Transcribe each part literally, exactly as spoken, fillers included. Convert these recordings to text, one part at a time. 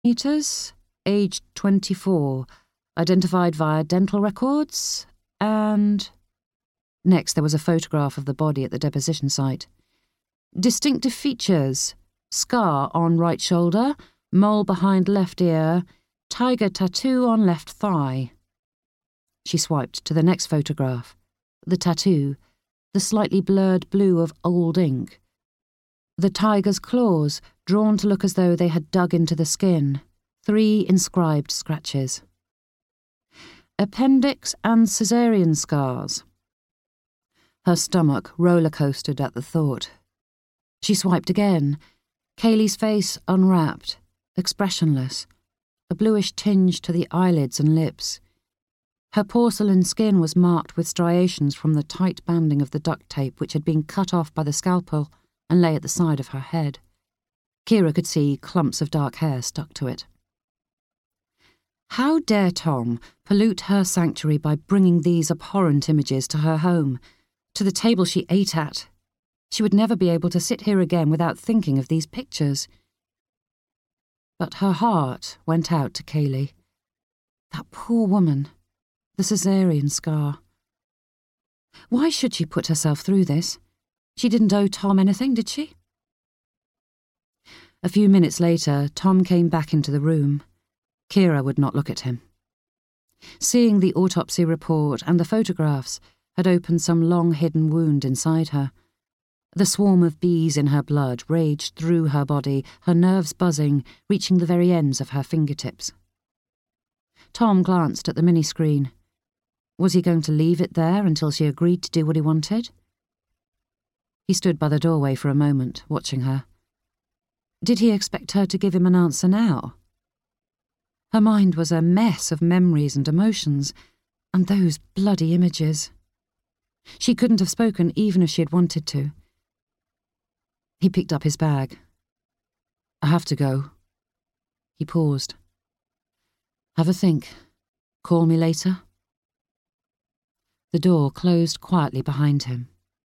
meters, aged twenty-four, identified via dental records, and... Next there was a photograph of the body at the deposition site. Distinctive features: scar on right shoulder, mole behind left ear, tiger tattoo on left thigh. She swiped to the next photograph. The tattoo, the slightly blurred blue of old ink. The tiger's claws, drawn to look as though they had dug into the skin. Three inscribed scratches. Appendix and caesarean scars. Her stomach roller-coasted at the thought. She swiped again. Kaylee's face unwrapped, expressionless, a bluish tinge to the eyelids and lips. Her porcelain skin was marked with striations from the tight banding of the duct tape which had been cut off by the scalpel and lay at the side of her head. Kira could see clumps of dark hair stuck to it. How dare Tom pollute her sanctuary by bringing these abhorrent images to her home, to the table she ate at? She would never be able to sit here again without thinking of these pictures. But her heart went out to Kaylee. That poor woman, the caesarean scar. Why should she put herself through this? She didn't owe Tom anything, did she? A few minutes later, Tom came back into the room. Kira would not look at him. Seeing the autopsy report and the photographs had opened some long-hidden wound inside her. The swarm of bees in her blood raged through her body, her nerves buzzing, reaching the very ends of her fingertips. Tom glanced at the mini-screen. Was he going to leave it there until she agreed to do what he wanted? He stood by the doorway for a moment, watching her. Did he expect her to give him an answer now? Her mind was a mess of memories and emotions, and those bloody images. She couldn't have spoken even if she had wanted to. He picked up his bag. I have to go. He paused. Have a think. Call me later. The door closed quietly behind him.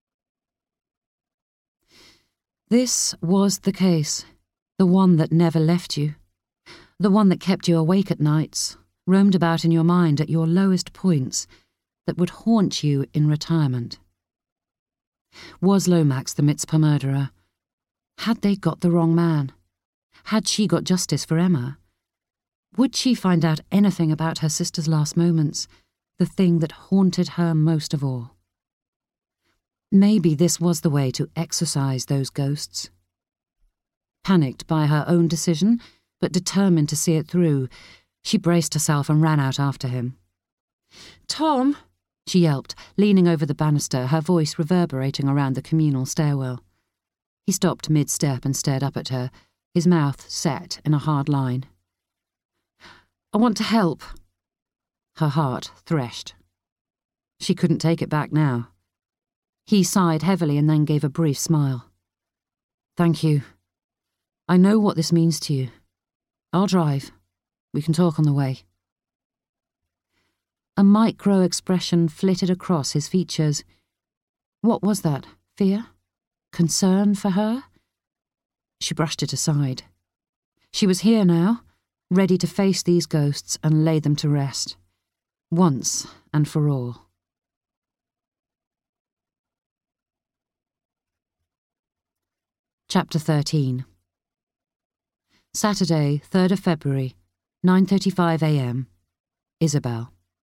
This was the case, the one that never left you, the one that kept you awake at nights, roamed about in your mind at your lowest points, that would haunt you in retirement. Was Lomax the Mizpah murderer? Had they got the wrong man? Had she got justice for Emma? Would she find out anything about her sister's last moments, the thing that haunted her most of all? Maybe this was the way to exorcise those ghosts. Panicked by her own decision, but determined to see it through, she braced herself and ran out after him. "Tom!" she yelped, leaning over the banister, her voice reverberating around the communal stairwell. He stopped mid-step and stared up at her, his mouth set in a hard line. "I want to help." Her heart threshed. She couldn't take it back now. He sighed heavily and then gave a brief smile. "Thank you. I know what this means to you. I'll drive. We can talk on the way." A micro-expression flitted across his features. What was that? Fear? Concern for her? She brushed it aside. She was here now, ready to face these ghosts and lay them to rest, once and for all. Chapter thirteen. Saturday, third of February, nine thirty-five a m Isabel.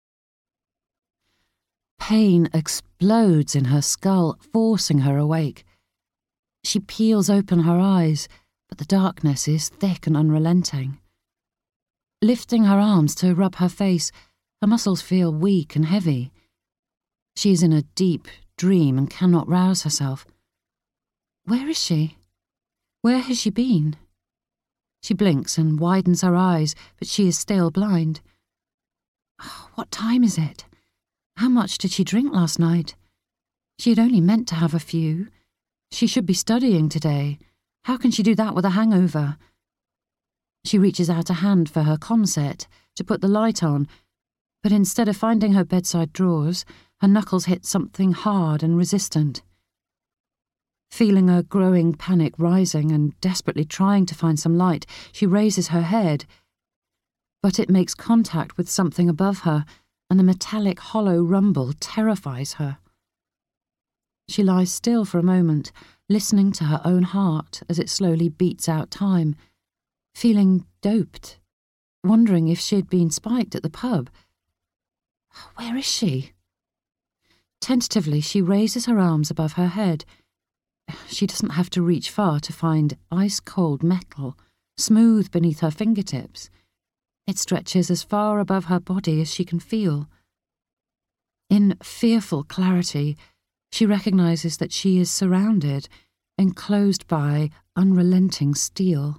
Pain explodes in her skull, forcing her awake. She peels open her eyes, but the darkness is thick and unrelenting. Lifting her arms to rub her face, her muscles feel weak and heavy. She is in a deep dream and cannot rouse herself. Where is she? Where has she been? She blinks and widens her eyes, but she is still blind. Oh, what time is it? How much did she drink last night? She had only meant to have a few. She should be studying today. How can she do that with a hangover? She reaches out a hand for her com set to put the light on, but instead of finding her bedside drawers, her knuckles hit something hard and resistant. Feeling a growing panic rising and desperately trying to find some light, she raises her head. But it makes contact with something above her, and the metallic hollow rumble terrifies her. She lies still for a moment, listening to her own heart as it slowly beats out time, feeling doped, wondering if she'd been spiked at the pub. Where is she? Tentatively, she raises her arms above her head. She doesn't have to reach far to find ice-cold metal, smooth beneath her fingertips. It stretches as far above her body as she can feel. In fearful clarity, she recognizes that she is surrounded, enclosed by unrelenting steel.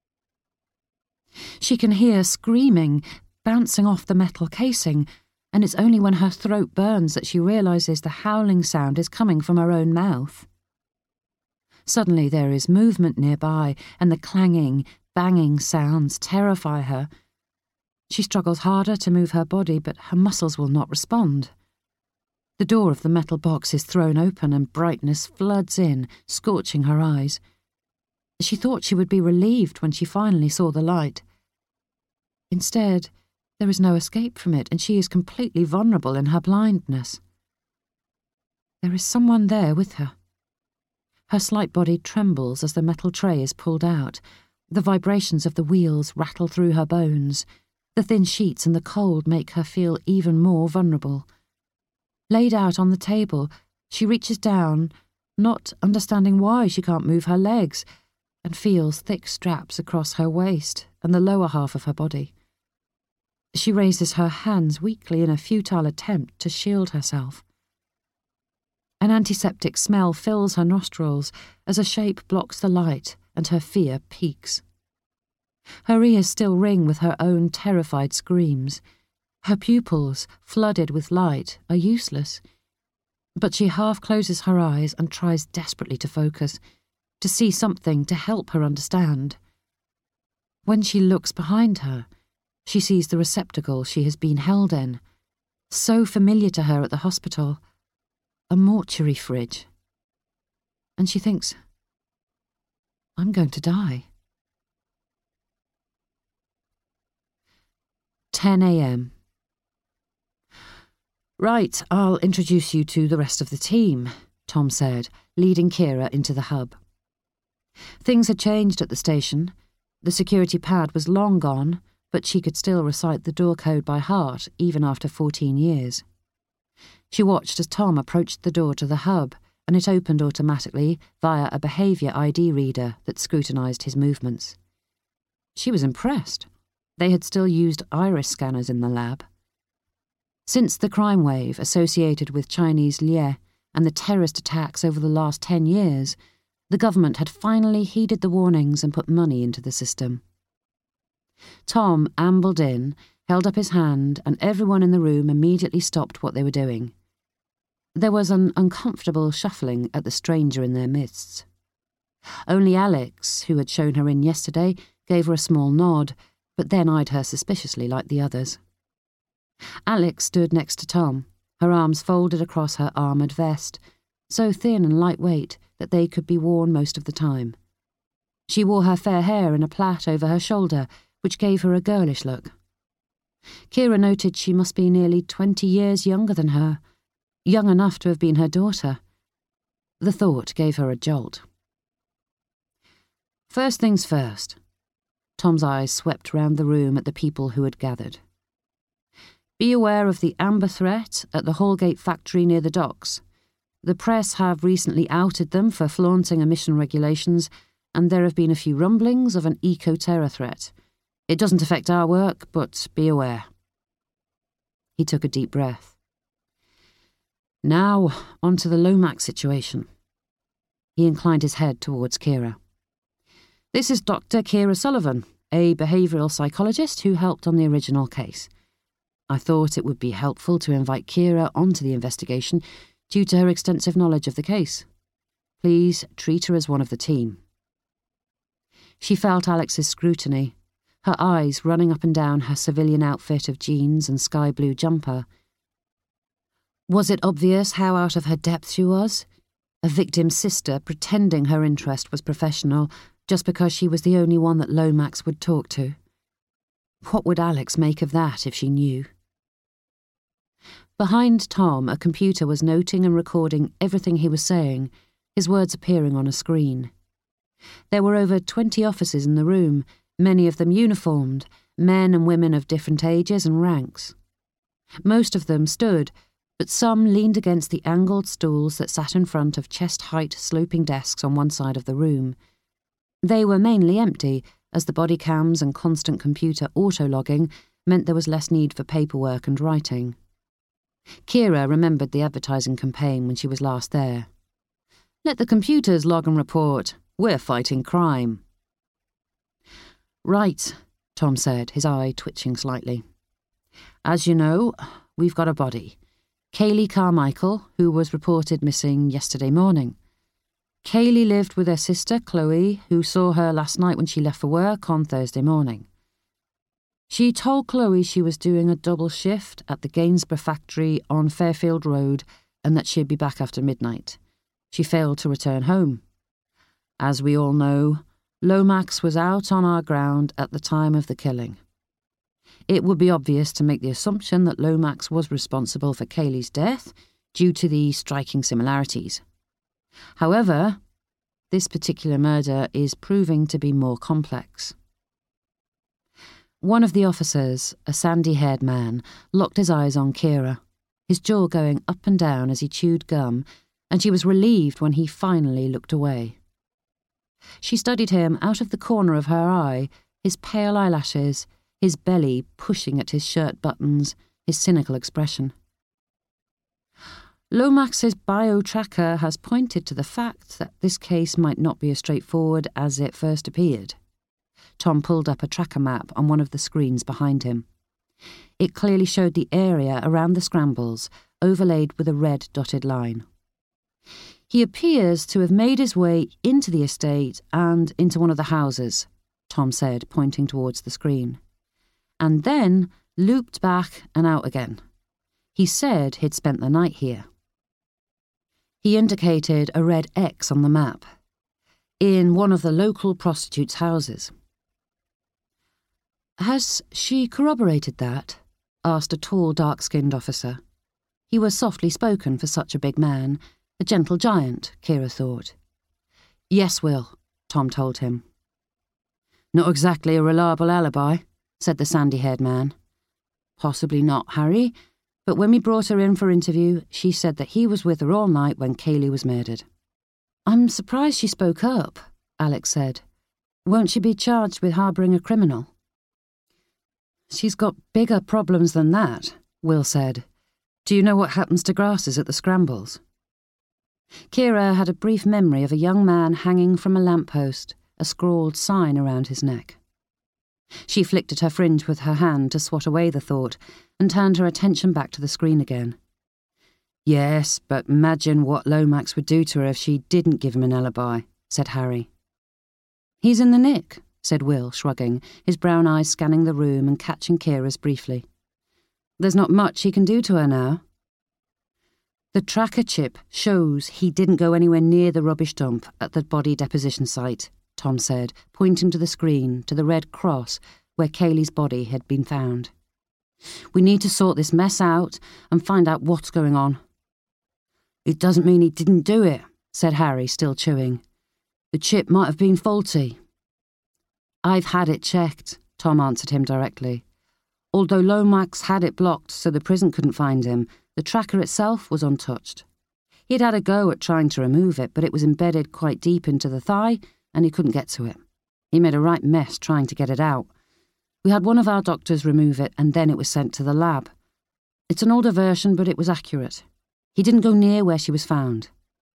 She can hear screaming, bouncing off the metal casing, and it's only when her throat burns that she realizes the howling sound is coming from her own mouth. Suddenly there is movement nearby, and the clanging, banging sounds terrify her. She struggles harder to move her body, but her muscles will not respond. The door of the metal box is thrown open and brightness floods in, scorching her eyes. She thought she would be relieved when she finally saw the light. Instead, there is no escape from it, and she is completely vulnerable in her blindness. There is someone there with her. Her slight body trembles as the metal tray is pulled out. The vibrations of the wheels rattle through her bones. The thin sheets and the cold make her feel even more vulnerable. Laid out on the table, she reaches down, not understanding why she can't move her legs, and feels thick straps across her waist and the lower half of her body. She raises her hands weakly in a futile attempt to shield herself. An antiseptic smell fills her nostrils as a shape blocks the light and her fear peaks. Her ears still ring with her own terrified screams. Her pupils, flooded with light, are useless. But she half closes her eyes and tries desperately to focus, to see something to help her understand. When she looks behind her, she sees the receptacle she has been held in, so familiar to her at the hospital, a mortuary fridge. And she thinks, I'm going to die. ten a m Right, I'll introduce you to the rest of the team, Tom said, leading Kira into the hub. Things had changed at the station. The security pad was long gone, but she could still recite the door code by heart even after fourteen years. She watched as Tom approached the door to the hub, and it opened automatically via a behaviour I D reader that scrutinised his movements. She was impressed. They had still used iris scanners in the lab. Since the crime wave associated with Chinese Lieh and the terrorist attacks over the last ten years, the government had finally heeded the warnings and put money into the system. Tom ambled in, held up his hand, and everyone in the room immediately stopped what they were doing. There was an uncomfortable shuffling at the stranger in their midst. Only Alex, who had shown her in yesterday, gave her a small nod, but then eyed her suspiciously like the others. Alex stood next to Tom, her arms folded across her armoured vest, so thin and lightweight that they could be worn most of the time. She wore her fair hair in a plait over her shoulder, which gave her a girlish look. Kira noted she must be nearly twenty years younger than her, young enough to have been her daughter. The thought gave her a jolt. First things first. Tom's eyes swept round the room at the people who had gathered. Be aware of the amber threat at the Hallgate factory near the docks. The press have recently outed them for flaunting emission regulations, and there have been a few rumblings of an eco-terror threat. It doesn't affect our work, but be aware. He took a deep breath. Now, on to the Lomax situation. He inclined his head towards Kira. This is Doctor Kira Sullivan, a behavioural psychologist who helped on the original case. I thought it would be helpful to invite Kira onto the investigation due to her extensive knowledge of the case. Please treat her as one of the team. She felt Alex's scrutiny, her eyes running up and down her civilian outfit of jeans and sky-blue jumper. Was it obvious how out of her depth she was? A victim's sister pretending her interest was professional just because she was the only one that Lomax would talk to. What would Alex make of that if she knew? Behind Tom, a computer was noting and recording everything he was saying, his words appearing on a screen. There were over twenty officers in the room, many of them uniformed, men and women of different ages and ranks. Most of them stood, but some leaned against the angled stools that sat in front of chest-height sloping desks on one side of the room. They were mainly empty, as the body cams and constant computer auto-logging meant there was less need for paperwork and writing. Kira remembered the advertising campaign when she was last there. "Let the computers log and report. We're fighting crime." "Right," Tom said, his eye twitching slightly. "As you know, we've got a body. Kaylee Carmichael, who was reported missing yesterday morning. Kaylee lived with her sister, Chloe, who saw her last night when she left for work on Thursday morning. She told Chloe she was doing a double shift at the Gainsborough factory on Fairfield Road and that she'd be back after midnight. She failed to return home. As we all know, Lomax was out on our ground at the time of the killing. It would be obvious to make the assumption that Lomax was responsible for Kaylee's death due to the striking similarities. However, this particular murder is proving to be more complex." One of the officers, a sandy-haired man, locked his eyes on Kira, his jaw going up and down as he chewed gum, and she was relieved when he finally looked away. She studied him out of the corner of her eye, his pale eyelashes, his belly pushing at his shirt buttons, his cynical expression. "Lomax's bio-tracker has pointed to the fact that this case might not be as straightforward as it first appeared." Tom pulled up a tracker map on one of the screens behind him. It clearly showed the area around the scrambles, overlaid with a red dotted line. "He appears to have made his way into the estate and into one of the houses," Tom said, pointing towards the screen, "and then looped back and out again. He said he'd spent the night here." He indicated a red X on the map, in one of the local prostitutes' houses. "Has she corroborated that?" asked a tall, dark-skinned officer. He was softly spoken for such a big man, a gentle giant, Kira thought. "Yes, Will," Tom told him. "Not exactly a reliable alibi," said the sandy-haired man. "Possibly not, Harry, but when we brought her in for interview, she said that he was with her all night when Kaylee was murdered." "I'm surprised she spoke up," Alex said. "Won't she be charged with harbouring a criminal?" "She's got bigger problems than that," Will said. "Do you know what happens to grasses at the scrambles?" Kira had a brief memory of a young man hanging from a lamppost, a scrawled sign around his neck. She flicked at her fringe with her hand to swat away the thought, and turned her attention back to the screen again. "Yes, but imagine what Lomax would do to her if she didn't give him an alibi," said Harry. "He's in the nick," said Will, shrugging, his brown eyes scanning the room and catching Kira's briefly. "There's not much he can do to her now." "The tracker chip shows he didn't go anywhere near the rubbish dump at the body deposition site," Tom said, pointing to the screen, to the red cross where Kaylee's body had been found. "We need to sort this mess out and find out what's going on." "It doesn't mean he didn't do it," said Harry, still chewing. "The chip might have been faulty." "I've had it checked," Tom answered him directly. "Although Lomax had it blocked so the prison couldn't find him, the tracker itself was untouched. He'd had a go at trying to remove it, but it was embedded quite deep into the thigh, and he couldn't get to it. He made a right mess trying to get it out. We had one of our doctors remove it, and then it was sent to the lab. It's an older version, but it was accurate. He didn't go near where she was found."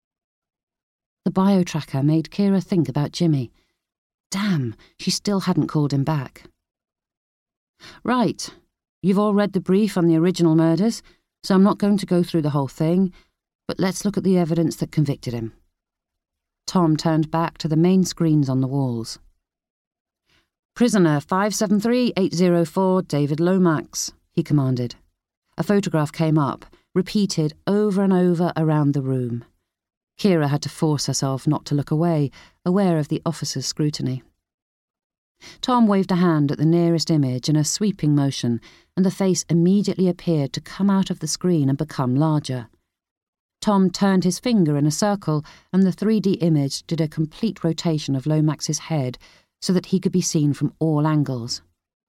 The bio-tracker made Kira think about Jimmy. Damn, she still hadn't called him back. "Right, you've all read the brief on the original murders, so I'm not going to go through the whole thing, but let's look at the evidence that convicted him." Tom turned back to the main screens on the walls. "Prisoner five seven three eight zero four, David Lomax," he commanded. A photograph came up, repeated over and over around the room. Kira had to force herself not to look away, aware of the officer's scrutiny. Tom waved a hand at the nearest image in a sweeping motion, and the face immediately appeared to come out of the screen and become larger. Tom turned his finger in a circle, and the three D image did a complete rotation of Lomax's head so that he could be seen from all angles.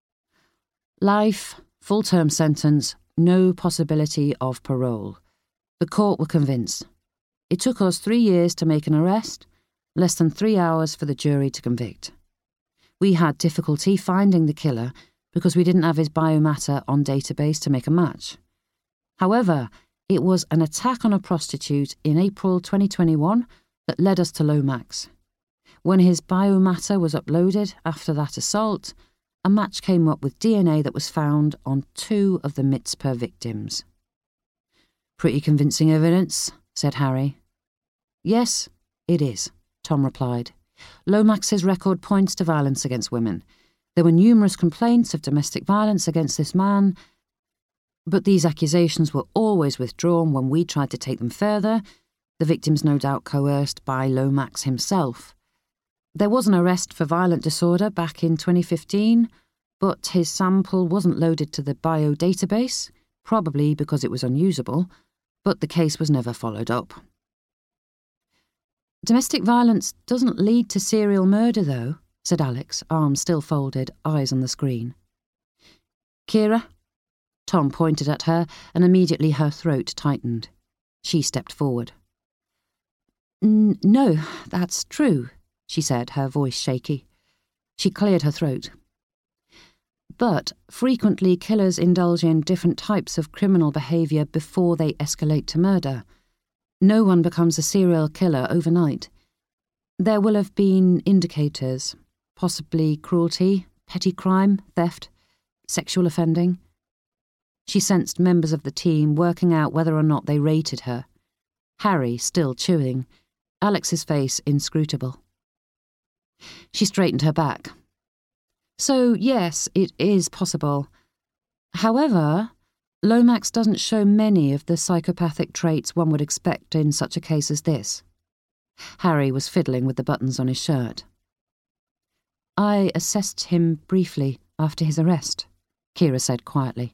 Life, full-term sentence, no possibility of parole. The court were convinced. It took us three years to make an arrest, less than three hours for the jury to convict. We had difficulty finding the killer because we didn't have his biomatter on database to make a match. However, it was an attack on a prostitute in April twenty twenty-one that led us to Lomax. When his biomatter was uploaded after that assault, a match came up with D N A that was found on two of the Mizpah victims. "Pretty convincing evidence," said Harry. "Yes, it is," Tom replied. "Lomax's record points to violence against women. There were numerous complaints of domestic violence against this man, but these accusations were always withdrawn when we tried to take them further, the victims no doubt coerced by Lomax himself. There was an arrest for violent disorder back in twenty fifteen, but his sample wasn't loaded to the bio database, probably because it was unusable, but the case was never followed up." "Domestic violence doesn't lead to serial murder, though," said Alex, arms still folded, eyes on the screen. "Kira?" Tom pointed at her, and immediately her throat tightened. She stepped forward. N- no, that's true, she said, her voice shaky. She cleared her throat. "But frequently killers indulge in different types of criminal behaviour before they escalate to murder. No one becomes a serial killer overnight. There will have been indicators, possibly cruelty, petty crime, theft, sexual offending." She sensed members of the team working out whether or not they rated her. Harry still chewing, Alex's face inscrutable. She straightened her back. "So, yes, it is possible. However, Lomax doesn't show many of the psychopathic traits one would expect in such a case as this." Harry was fiddling with the buttons on his shirt. "I assessed him briefly after his arrest," Kira said quietly.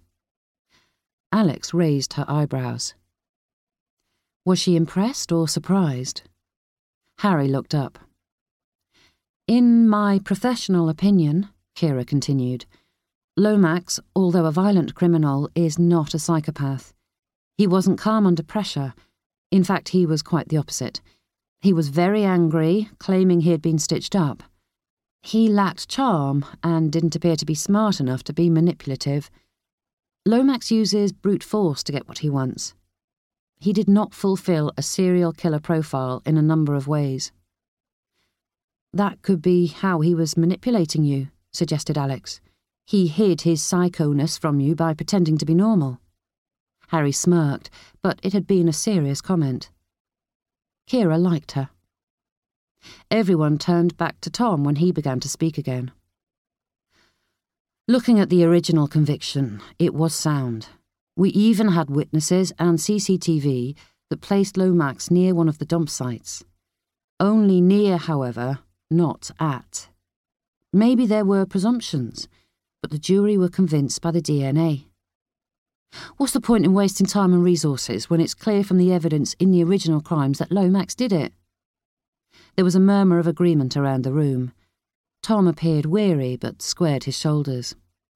Alex raised her eyebrows. Was she impressed or surprised? Harry looked up. "In my professional opinion," Kira continued, "Lomax, although a violent criminal, is not a psychopath. He wasn't calm under pressure. In fact, he was quite the opposite. He was very angry, claiming he had been stitched up. He lacked charm and didn't appear to be smart enough to be manipulative. Lomax uses brute force to get what he wants. He did not fulfill a serial killer profile in a number of ways." "That could be how he was manipulating you," suggested Alex. "He hid his psycho-ness from you by pretending to be normal." Harry smirked, but it had been a serious comment. Kira liked her. Everyone turned back to Tom when he began to speak again. "Looking at the original conviction, it was sound. We even had witnesses and C C T V that placed Lomax near one of the dump sites. Only near, however, not at. Maybe there were presumptions, but the jury were convinced by the D N A. What's the point in wasting time and resources when it's clear from the evidence in the original crimes that Lomax did it?" There was a murmur of agreement around the room. Tom appeared weary but squared his shoulders.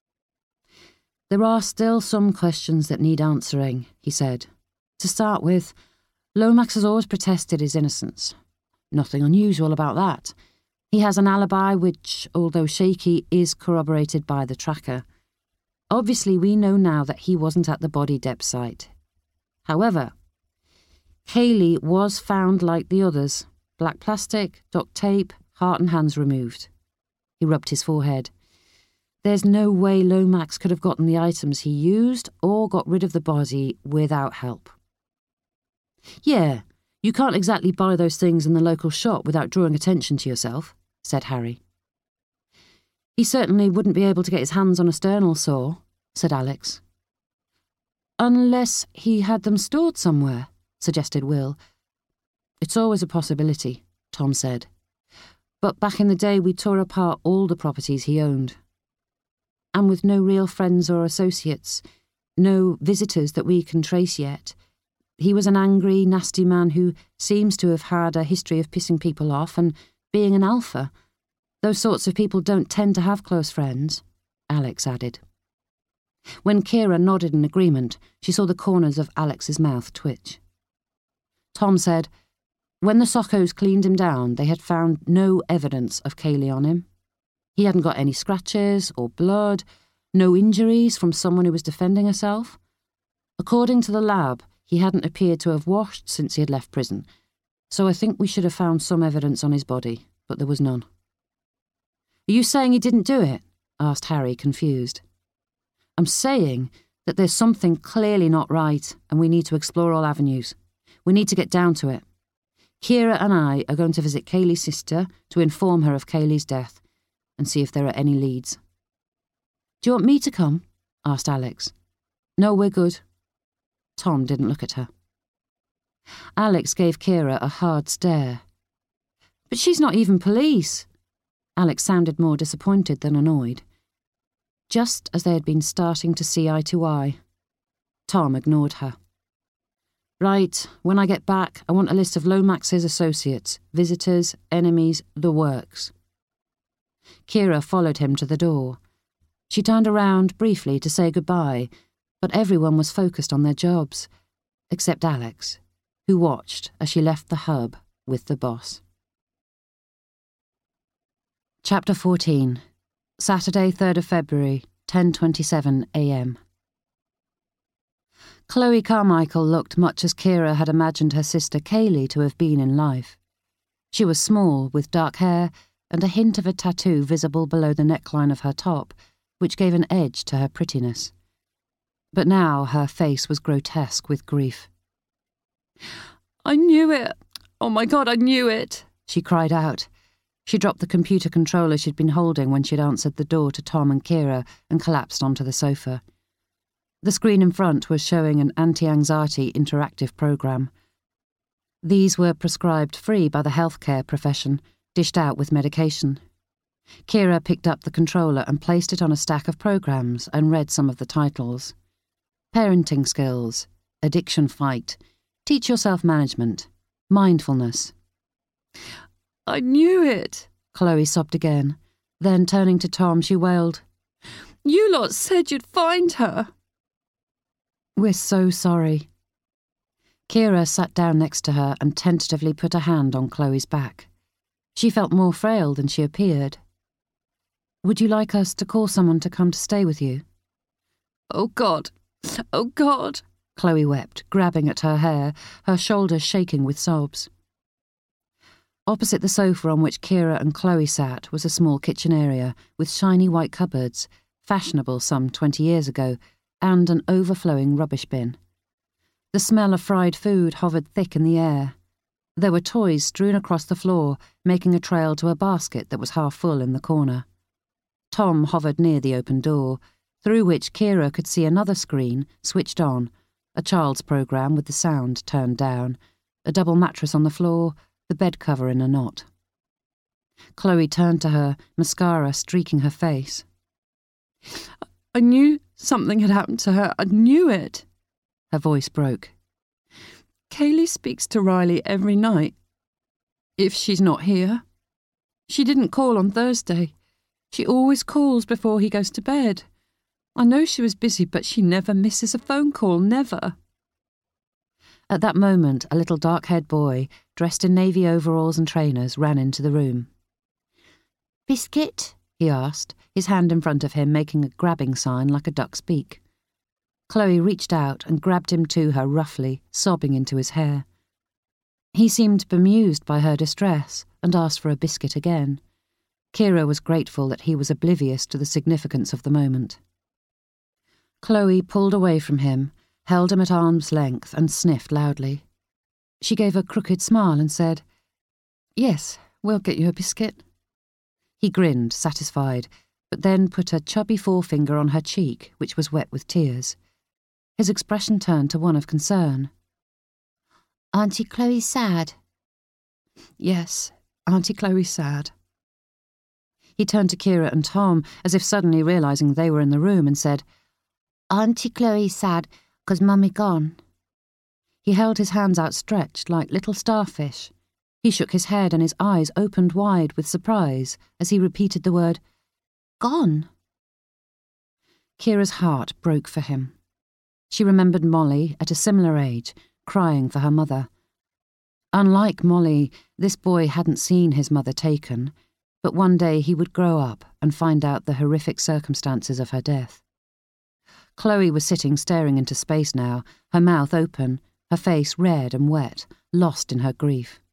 "There are still some questions that need answering," he said. "To start with, Lomax has always protested his innocence. Nothing unusual about that. He has an alibi which, although shaky, is corroborated by the tracker. Obviously, we know now that he wasn't at the body depth site. However, Kaylee was found like the others. Black plastic, duct tape, heart and hands removed." He rubbed his forehead. "There's no way Lomax could have gotten the items he used or got rid of the body without help." "Yeah, you can't exactly buy those things in the local shop without drawing attention to yourself," said Harry. "He certainly wouldn't be able to get his hands on a sternal saw," said Alex. "Unless he had them stored somewhere," suggested Will. It's always a possibility, Tom said. But back in the day we tore apart all the properties he owned. And with no real friends or associates, no visitors that we can trace yet. He was an angry, nasty man who seems to have had a history of pissing people off and being an alpha. Those sorts of people don't tend to have close friends, Alex added. When Kira nodded in agreement, she saw the corners of Alex's mouth twitch. Tom said, when the Sockos cleaned him down, they had found no evidence of Kaylee on him. He hadn't got any scratches or blood, no injuries from someone who was defending herself. According to the lab, he hadn't appeared to have washed since he had left prison, so I think we should have found some evidence on his body, but there was none. Are you saying he didn't do it? Asked Harry, confused. I'm saying that there's something clearly not right and we need to explore all avenues. We need to get down to it. Kira and I are going to visit Kaylee's sister to inform her of Kaylee's death and see if there are any leads. Do you want me to come? Asked Alex. No, we're good. Tom didn't look at her. Alex gave Kira a hard stare. But she's not even police. Alex sounded more disappointed than annoyed. Just as they had been starting to see eye to eye, Tom ignored her. Right, when I get back, I want a list of Lomax's associates, visitors, enemies, the works. Kira followed him to the door. She turned around briefly to say goodbye, but everyone was focused on their jobs, except Alex, who watched as she left the hub with the boss. Chapter fourteen. Saturday, third of February, ten twenty-seven a m Chloe Carmichael looked much as Kira had imagined her sister Kaylee to have been in life. She was small, with dark hair and a hint of a tattoo visible below the neckline of her top, which gave an edge to her prettiness. But now her face was grotesque with grief. I knew it! Oh my God, I knew it! She cried out. She dropped the computer controller she'd been holding when she'd answered the door to Tom and Kira and collapsed onto the sofa. The screen in front was showing an anti-anxiety interactive program. These were prescribed free by the healthcare profession, dished out with medication. Kira picked up the controller and placed it on a stack of programs and read some of the titles. Parenting skills, addiction fight, teach yourself management, mindfulness. I knew it, Chloe sobbed again. Then, turning to Tom, she wailed, You lot said you'd find her. We're so sorry. Kira sat down next to her and tentatively put a hand on Chloe's back. She felt more frail than she appeared. Would you like us to call someone to come to stay with you? Oh, God. Oh, God. Chloe wept, grabbing at her hair, her shoulders shaking with sobs. Opposite the sofa on which Kira and Chloe sat was a small kitchen area with shiny white cupboards, fashionable some twenty years ago, and an overflowing rubbish bin. The smell of fried food hovered thick in the air. There were toys strewn across the floor, making a trail to a basket that was half full in the corner. Tom hovered near the open door, through which Kira could see another screen, switched on, a child's program with the sound turned down, a double mattress on the floor, the bed cover in a knot. Chloe turned to her, mascara streaking her face. I knew something had happened to her. I knew it. Her voice broke. Kaylee speaks to Riley every night. If she's not here. She didn't call on Thursday. She always calls before he goes to bed. I know she was busy, but she never misses a phone call, never. At that moment, a little dark-haired boy, dressed in navy overalls and trainers, ran into the room. Biscuit? He asked, his hand in front of him making a grabbing sign like a duck's beak. Chloe reached out and grabbed him to her roughly, sobbing into his hair. He seemed bemused by her distress and asked for a biscuit again. Kira was grateful that he was oblivious to the significance of the moment. Chloe pulled away from him, held him at arm's length and sniffed loudly. She gave a crooked smile and said, Yes, we'll get you a biscuit. He grinned, satisfied, but then put a chubby forefinger on her cheek, which was wet with tears. His expression turned to one of concern. Auntie Chloe's sad, Yes, Auntie Chloe's sad. He turned to Kira and Tom, as if suddenly realising they were in the room, and said, Auntie Chloe's sad because Mummy gone. He held his hands outstretched like little starfish. He shook his head and his eyes opened wide with surprise as he repeated the word, gone. Kira's heart broke for him. She remembered Molly, at a similar age, crying for her mother. Unlike Molly, this boy hadn't seen his mother taken, but one day he would grow up and find out the horrific circumstances of her death. Chloe was sitting staring into space now, her mouth open, her face red and wet, lost in her grief.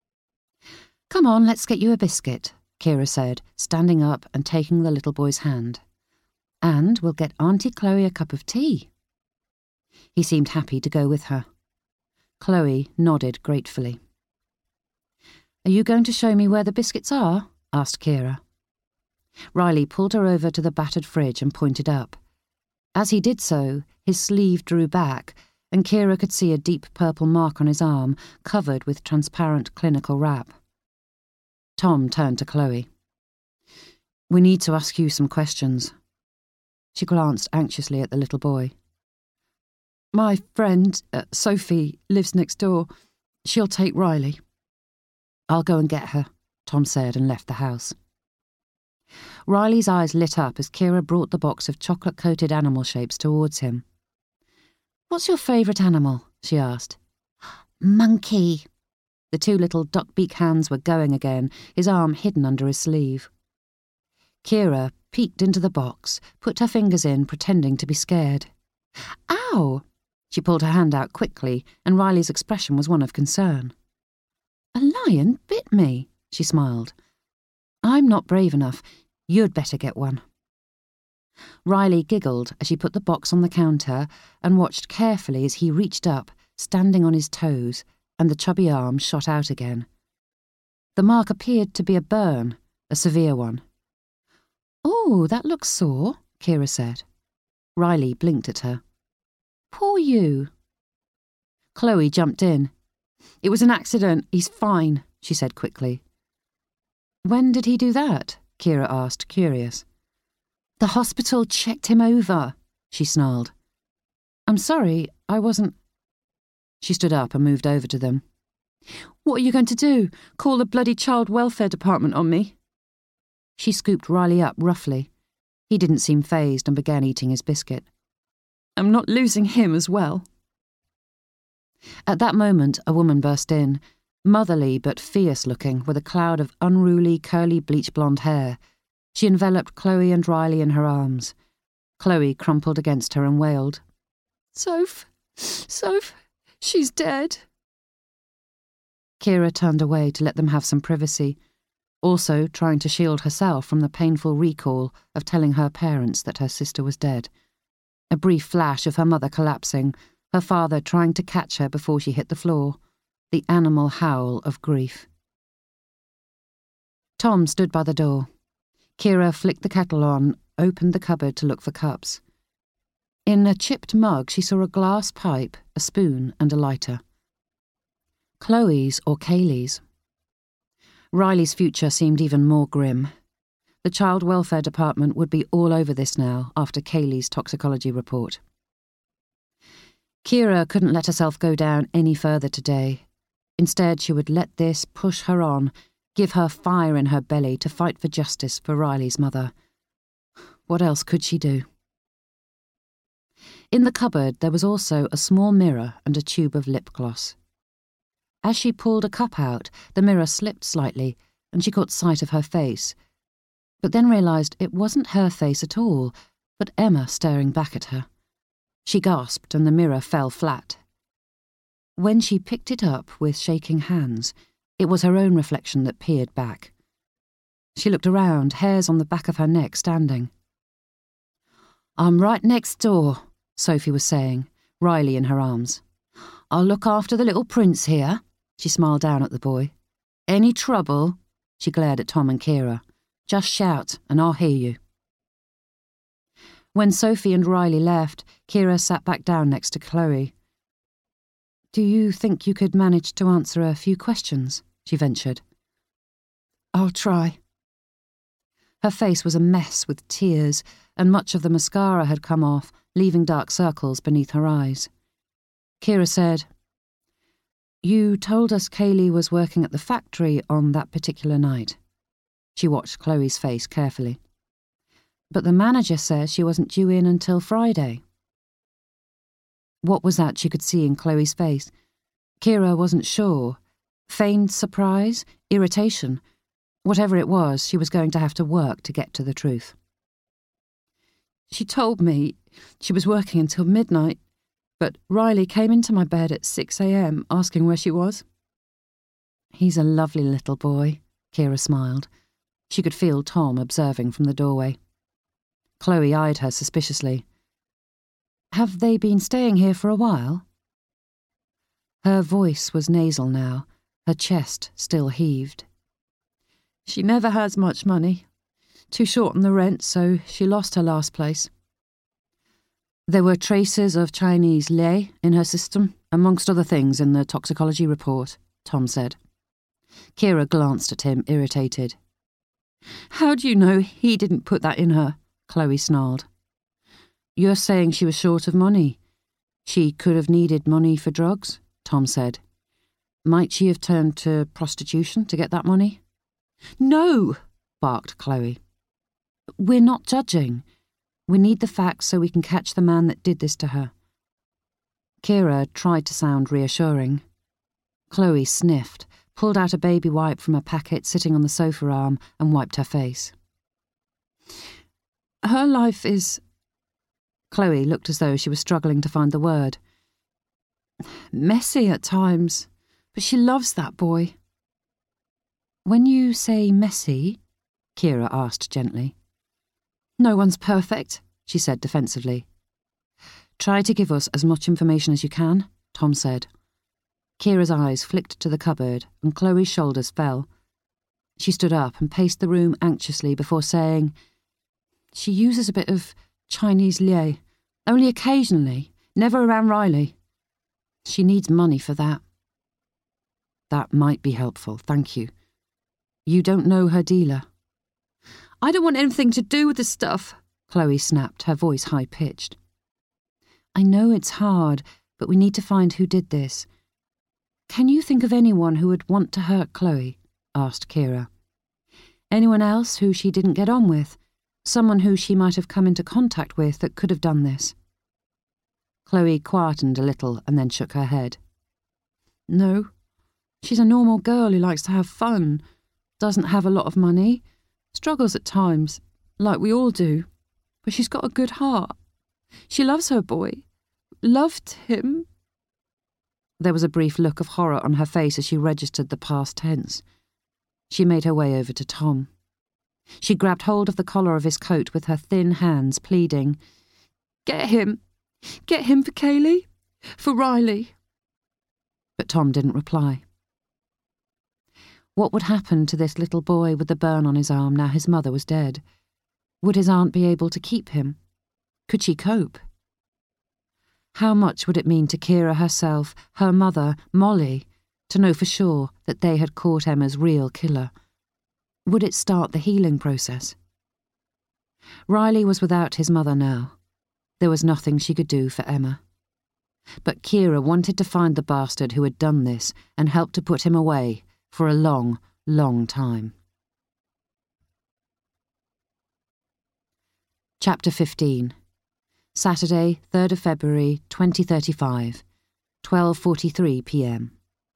Come on, let's get you a biscuit, Kira said, standing up and taking the little boy's hand. And we'll get Auntie Chloe a cup of tea. He seemed happy to go with her. Chloe nodded gratefully. Are you going to show me where the biscuits are? Asked Kira. Riley pulled her over to the battered fridge and pointed up. As he did so, his sleeve drew back, and Kira could see a deep purple mark on his arm, covered with transparent clinical wrap. Tom turned to Chloe. We need to ask you some questions. She glanced anxiously at the little boy. My friend, uh, Sophie, lives next door. She'll take Riley. I'll go and get her, Tom said and left the house. Riley's eyes lit up as Kira brought the box of chocolate-coated animal shapes towards him. What's your favourite animal? She asked. Monkey. The two little duck-beak hands were going again, his arm hidden under his sleeve. Kira peeked into the box, put her fingers in, pretending to be scared. Ow! She pulled her hand out quickly, and Riley's expression was one of concern. A lion bit me, she smiled. I'm not brave enough. You'd better get one. Riley giggled as she put the box on the counter and watched carefully as he reached up, standing on his toes, and the chubby arm shot out again. The mark appeared to be a burn, a severe one. Oh, that looks sore, Kira said. Riley blinked at her. Poor you. Chloe jumped in. It was an accident. He's fine, she said quickly. When did he do that? Kira asked, curious. The hospital checked him over, she snarled. I'm sorry, I wasn't... She stood up and moved over to them. What are you going to do? Call the bloody child welfare department on me? She scooped Riley up roughly. He didn't seem fazed and began eating his biscuit. I'm not losing him as well. At that moment, a woman burst in, motherly but fierce-looking, with a cloud of unruly, curly, bleach-blonde hair. She enveloped Chloe and Riley in her arms. Chloe crumpled against her and wailed. Soph, Soph, she's dead. Kira turned away to let them have some privacy, also trying to shield herself from the painful recall of telling her parents that her sister was dead. A brief flash of her mother collapsing, her father trying to catch her before she hit the floor, the animal howl of grief. Tom stood by the door. Kira flicked the kettle on, opened the cupboard to look for cups. In a chipped mug she saw a glass pipe, a spoon and a lighter. Chloe's or Kaylee's. Riley's future seemed even more grim. The Child Welfare Department would be all over this now after Kaylee's toxicology report. Kira couldn't let herself go down any further today. Instead, she would let this push her on, give her fire in her belly to fight for justice for Riley's mother. What else could she do? In the cupboard there was also a small mirror and a tube of lip gloss. As she pulled a cup out, the mirror slipped slightly, and she caught sight of her face, but then realised it wasn't her face at all, but Emma staring back at her. She gasped, and the mirror fell flat. When she picked it up with shaking hands, it was her own reflection that peered back. She looked around, hairs on the back of her neck standing. I'm right next door, Sophie was saying, Riley in her arms. I'll look after the little prince here. She smiled down at the boy. Any trouble? She glared at Tom and Kira. Just shout, and I'll hear you. When Sophie and Riley left, Kira sat back down next to Chloe. Do you think you could manage to answer a few questions? she ventured. I'll try. Her face was a mess with tears, and much of the mascara had come off, leaving dark circles beneath her eyes. Kira said, You told us Kaylee was working at the factory on that particular night. She watched Chloe's face carefully. But the manager says she wasn't due in until Friday. What was that she could see in Chloe's face? Kira wasn't sure. Feigned surprise? Irritation? Whatever it was, she was going to have to work to get to the truth. She told me she was working until midnight, but Riley came into my bed at six a.m. asking where she was. He's a lovely little boy, Kira smiled. She could feel Tom observing from the doorway. Chloe eyed her suspiciously. Have they been staying here for a while? Her voice was nasal now, her chest still heaved. She never has much money. Too short on the rent, so she lost her last place. There were traces of Chinese lei in her system, amongst other things in the toxicology report, Tom said. Kira glanced at him, irritated. How do you know he didn't put that in her? Chloe snarled. You're saying she was short of money. She could have needed money for drugs, Tom said. Might she have turned to prostitution to get that money? No, barked Chloe. We're not judging. We need the facts so we can catch the man that did this to her. Kira tried to sound reassuring. Chloe sniffed, pulled out a baby wipe from a packet sitting on the sofa arm and wiped her face. Her life is... Chloe looked as though she was struggling to find the word. Messy at times, but she loves that boy. When you say messy, Kira asked gently. No one's perfect, she said defensively. Try to give us as much information as you can, Tom said. Kira's eyes flicked to the cupboard and Chloe's shoulders fell. She stood up and paced the room anxiously before saying, She uses a bit of Chinese lei, only occasionally, never around Riley. She needs money for that. That might be helpful, thank you. You don't know her dealer. I don't want anything to do with this stuff, Chloe snapped, her voice high-pitched. I know it's hard, but we need to find who did this. Can you think of anyone who would want to hurt Chloe? Asked Kira. Anyone else who she didn't get on with? Someone who she might have come into contact with that could have done this? Chloe quietened a little and then shook her head. No. She's a normal girl who likes to have fun, doesn't have a lot of money, struggles at times, like we all do, but she's got a good heart. She loves her boy. Loved him. There was a brief look of horror on her face as she registered the past tense. She made her way over to Tom. She grabbed hold of the collar of his coat with her thin hands, pleading, Get him! Get him for Kaylee! For Riley! But Tom didn't reply. What would happen to this little boy with the burn on his arm now his mother was dead? Would his aunt be able to keep him? Could she cope? How much would it mean to Kira herself, her mother, Molly, to know for sure that they had caught Emma's real killer? Would it start the healing process? Riley was without his mother now. There was nothing she could do for Emma. But Kira wanted to find the bastard who had done this and help to put him away for a long, long time. Chapter fifteen. Saturday, third of February, twenty thirty-five, twelve forty-three p m.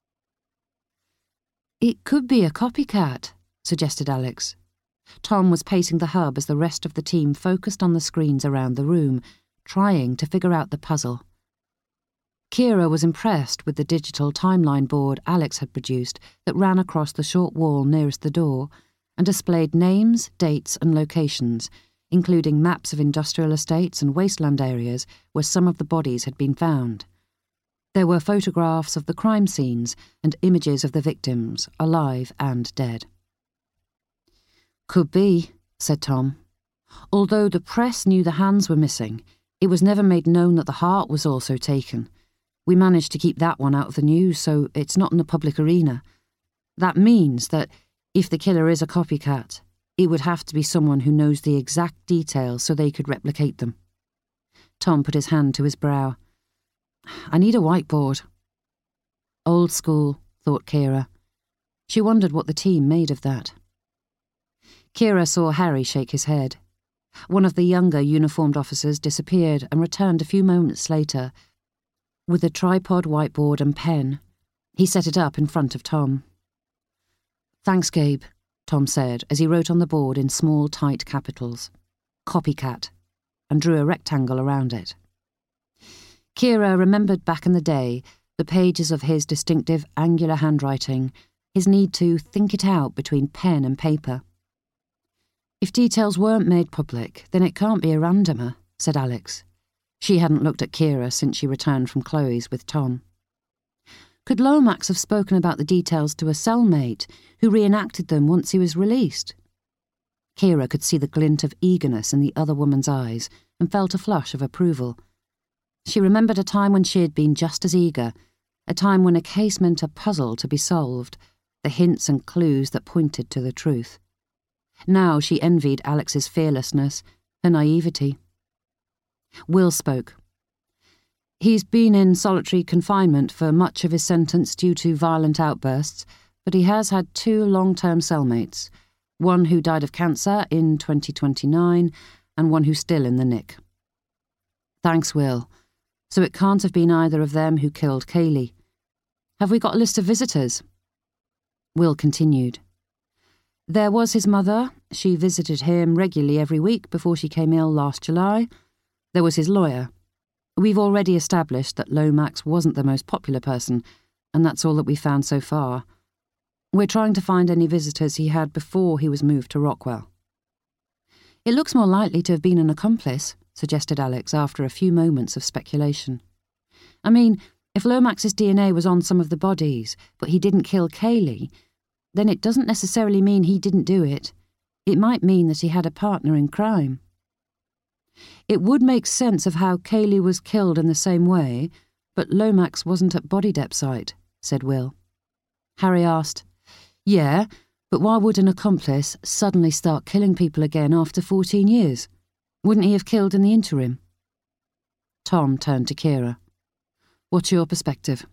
It could be a copycat, suggested Alex. Tom was pacing the hub as the rest of the team focused on the screens around the room, trying to figure out the puzzle. Kira was impressed with the digital timeline board Alex had produced that ran across the short wall nearest the door and displayed names, dates and locations, including maps of industrial estates and wasteland areas where some of the bodies had been found. There were photographs of the crime scenes and images of the victims, alive and dead. Could be, said Tom. Although the press knew the hands were missing, it was never made known that the heart was also taken. We managed to keep that one out of the news, so it's not in the public arena. That means that if the killer is a copycat, it would have to be someone who knows the exact details so they could replicate them. Tom put his hand to his brow. I need a whiteboard. Old school, thought Kira. She wondered what the team made of that. Kira saw Harry shake his head. One of the younger uniformed officers disappeared and returned a few moments later with a tripod whiteboard and pen. He set it up in front of Tom. Thanks, Gabe, Tom said as he wrote on the board in small, tight capitals, Copycat, and drew a rectangle around it. Kira remembered back in the day the pages of his distinctive angular handwriting, his need to think it out between pen and paper. If details weren't made public, then it can't be a randomer, said Alex. She hadn't looked at Kira since she returned from Chloe's with Tom. Could Lomax have spoken about the details to a cellmate who reenacted them once he was released? Kira could see the glint of eagerness in the other woman's eyes and felt a flush of approval. She remembered a time when she had been just as eager, a time when a case meant a puzzle to be solved, the hints and clues that pointed to the truth. Now she envied Alex's fearlessness, her naivety. Will spoke. He's been in solitary confinement for much of his sentence due to violent outbursts, but he has had two long-term cellmates, one who died of cancer in twenty twenty-nine and one who's still in the N I C. Thanks, Will. So it can't have been either of them who killed Kaylee. Have we got a list of visitors? Will continued. There was his mother. She visited him regularly every week before she came ill last July. There was his lawyer. We've already established that Lomax wasn't the most popular person, and that's all that we've found so far. We're trying to find any visitors he had before he was moved to Rockwell. It looks more likely to have been an accomplice, suggested Alex after a few moments of speculation. I mean, if Lomax's D N A was on some of the bodies, but he didn't kill Kaylee, then it doesn't necessarily mean he didn't do it. It might mean that he had a partner in crime. It would make sense of how Kaylee was killed in the same way, but Lomax wasn't at Body Depth site, said Will. Harry asked, Yeah, but why would an accomplice suddenly start killing people again after fourteen years? Wouldn't he have killed in the interim? Tom turned to Kira. What's your perspective?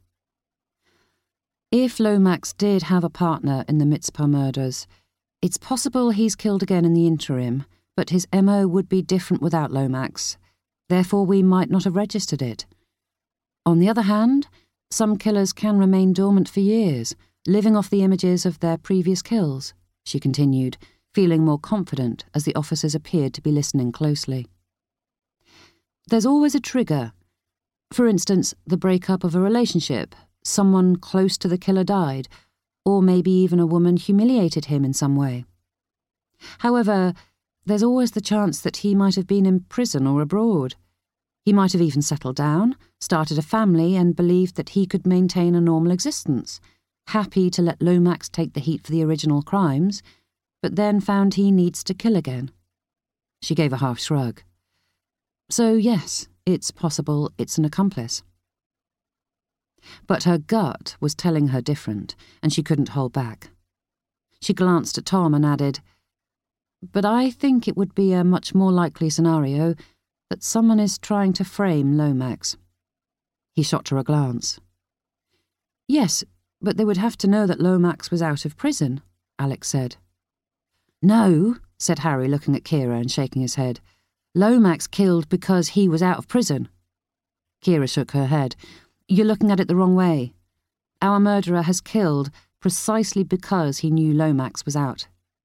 If Lomax did have a partner in the Mizpah murders, it's possible he's killed again in the interim, but his M O would be different without Lomax. Therefore, we might not have registered it. On the other hand, some killers can remain dormant for years, living off the images of their previous kills, she continued, feeling more confident as the officers appeared to be listening closely. There's always a trigger. For instance, the breakup of a relationship. Someone close to the killer died, or maybe even a woman humiliated him in some way. However, there's always the chance that he might have been in prison or abroad. He might have even settled down, started a family, and believed that he could maintain a normal existence, happy to let Lomax take the heat for the original crimes, but then found he needs to kill again. She gave a half shrug. So yes, it's possible it's an accomplice. But her gut was telling her different, and she couldn't hold back. She glanced at Tom and added, But I think it would be a much more likely scenario that someone is trying to frame Lomax. He shot her a glance. Yes, but they would have to know that Lomax was out of prison, Alex said. No, said Harry, looking at Kira and shaking his head. Lomax killed because he was out of prison. Kira shook her head. You're looking at it the wrong way. Our murderer has killed precisely because he knew Lomax was out.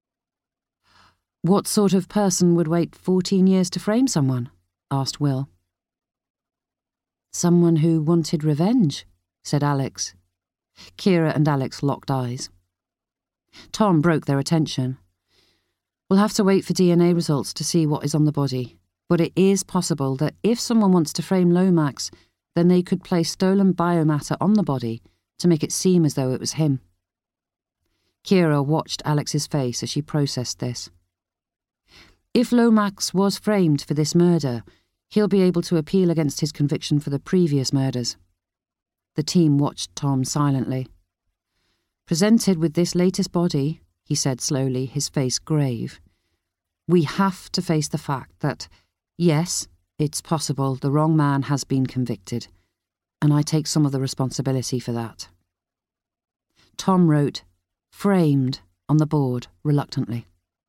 What sort of person would wait fourteen years to frame someone? Asked Will. Someone who wanted revenge, said Alex. Kira and Alex locked eyes. Tom broke their attention. We'll have to wait for D N A results to see what is on the body, but it is possible that if someone wants to frame Lomax, then they could place stolen biomatter on the body to make it seem as though it was him. Kira watched Alex's face as she processed this. If Lomax was framed for this murder, he'll be able to appeal against his conviction for the previous murders. The team watched Tom silently. Presented with this latest body, he said slowly, his face grave, we have to face the fact that, yes, it's possible the wrong man has been convicted, and I take some of the responsibility for that. Tom wrote, framed, on the board, reluctantly.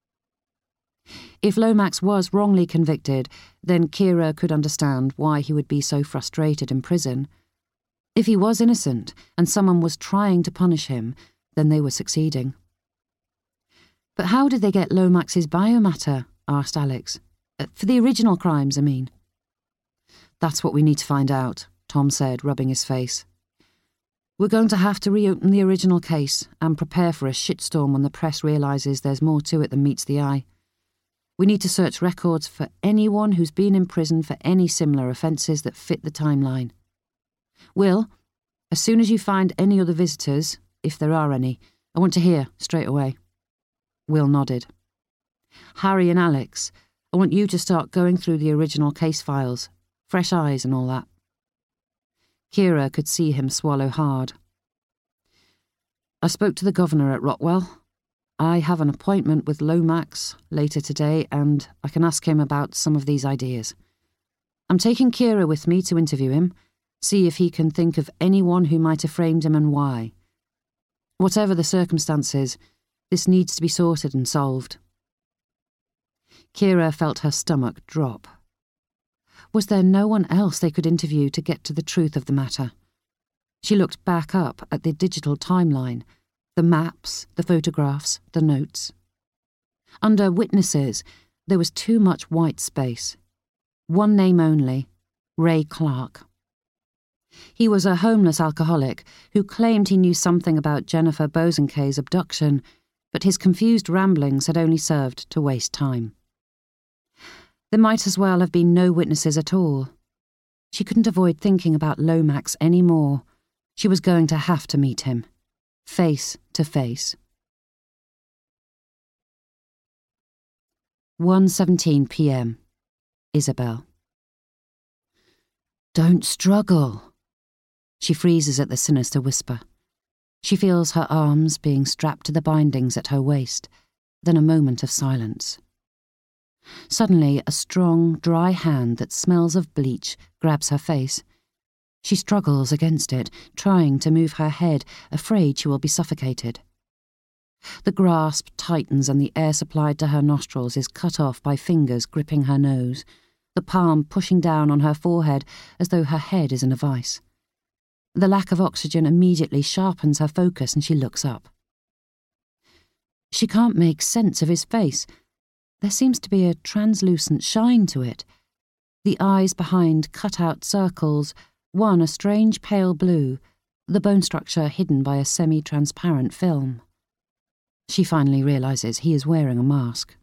If Lomax was wrongly convicted, then Kira could understand why he would be so frustrated in prison. If he was innocent, and someone was trying to punish him, then they were succeeding. But how did they get Lomax's biomatter? Asked Alex. Uh, for the original crimes, I mean. That's what we need to find out, Tom said, rubbing his face. We're going to have to reopen the original case and prepare for a shitstorm when the press realises there's more to it than meets the eye. We need to search records for anyone who's been in prison for any similar offences that fit the timeline. Will, as soon as you find any other visitors, if there are any, I want to hear straight away. Will nodded. Harry and Alex, I want you to start going through the original case files, fresh eyes and all that. Kira could see him swallow hard. I spoke to the governor at Rockwell. I have an appointment with Lomax later today, and I can ask him about some of these ideas. I'm taking Kira with me to interview him, see if he can think of anyone who might have framed him and why. Whatever the circumstances, this needs to be sorted and solved. Kira felt her stomach drop. Was there no one else they could interview to get to the truth of the matter? She looked back up at the digital timeline, the maps, the photographs, the notes. Under witnesses, there was too much white space. One name only, Ray Clark. He was a homeless alcoholic who claimed he knew something about Jennifer Bosanquet's abduction, but his confused ramblings had only served to waste time. There might as well have been no witnesses at all. She couldn't avoid thinking about Lomax any more. She was going to have to meet him, face to face. one seventeen p m Isabel. Don't struggle. She freezes at the sinister whisper. She feels her arms being strapped to the bindings at her waist, then a moment of silence. Suddenly, a strong, dry hand that smells of bleach grabs her face. She struggles against it, trying to move her head, afraid she will be suffocated. The grasp tightens and the air supplied to her nostrils is cut off by fingers gripping her nose, the palm pushing down on her forehead as though her head is in a vice. The lack of oxygen immediately sharpens her focus and she looks up. She can't make sense of his face. There seems to be a translucent shine to it. The eyes behind cut-out circles, one a strange pale blue, the bone structure hidden by a semi-transparent film. She finally realises he is wearing a mask.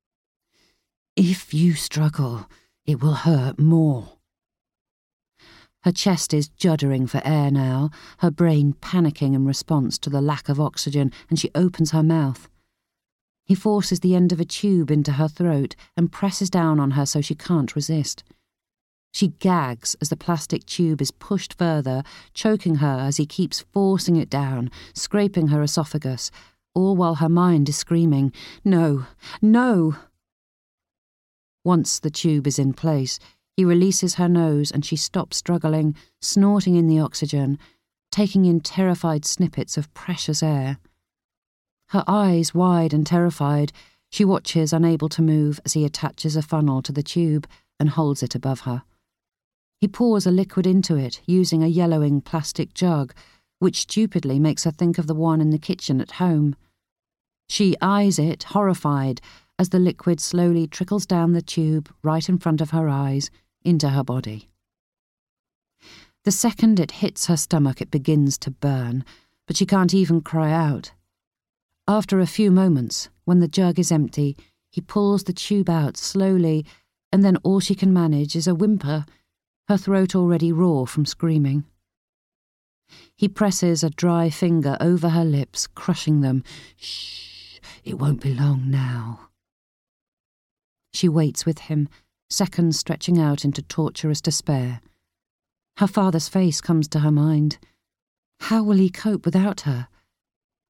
If you struggle, it will hurt more. Her chest is juddering for air now, her brain panicking in response to the lack of oxygen, and she opens her mouth. He forces the end of a tube into her throat and presses down on her so she can't resist. She gags as the plastic tube is pushed further, choking her as he keeps forcing it down, scraping her esophagus, all while her mind is screaming, "No, no!" Once the tube is in place, he releases her nose and she stops struggling, snorting in the oxygen, taking in terrified snippets of precious air. Her eyes wide and terrified, she watches unable to move as he attaches a funnel to the tube and holds it above her. He pours a liquid into it using a yellowing plastic jug, which stupidly makes her think of the one in the kitchen at home. She eyes it, horrified, as the liquid slowly trickles down the tube right in front of her eyes, into her body. The second it hits her stomach, it begins to burn, but she can't even cry out. After a few moments, when the jug is empty, he pulls the tube out slowly, and then all she can manage is a whimper, her throat already raw from screaming. He presses a dry finger over her lips, crushing them. Shh, it won't be long now. She waits with him, seconds stretching out into torturous despair. Her father's face comes to her mind. How will he cope without her?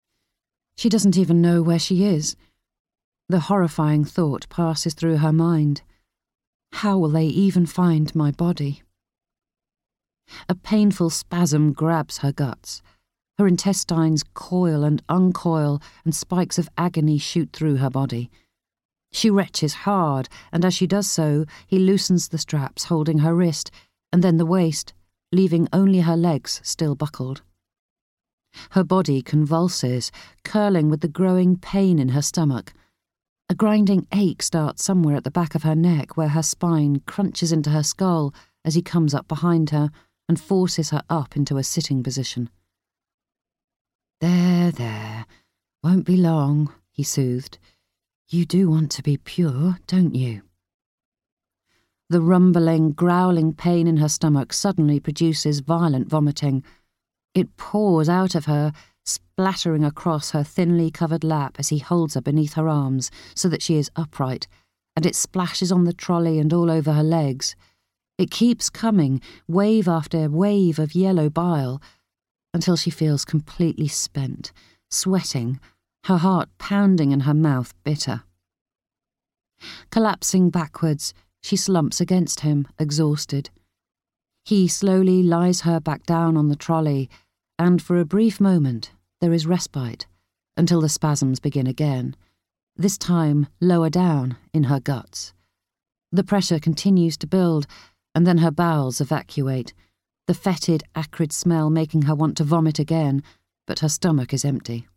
She doesn't even know where she is. The horrifying thought passes through her mind. How will they even find my body? A painful spasm grabs her guts. Her intestines coil and uncoil, and spikes of agony shoot through her body. She retches hard, and as she does so, he loosens the straps holding her wrist, and then the waist, leaving only her legs still buckled. Her body convulses, curling with the growing pain in her stomach. A grinding ache starts somewhere at the back of her neck, where her spine crunches into her skull as he comes up behind her and forces her up into a sitting position. "There, there, won't be long," he soothed. "You do want to be pure, don't you?" The rumbling, growling pain in her stomach suddenly produces violent vomiting. It pours out of her, splattering across her thinly covered lap as he holds her beneath her arms so that she is upright, and it splashes on the trolley and all over her legs. It keeps coming, wave after wave of yellow bile, until she feels completely spent, sweating, her heart pounding and her mouth bitter. Collapsing backwards, she slumps against him, exhausted. He slowly lies her back down on the trolley, and for a brief moment there is respite, until the spasms begin again, this time lower down in her guts. The pressure continues to build, and then her bowels evacuate, the fetid, acrid smell making her want to vomit again, but her stomach is empty.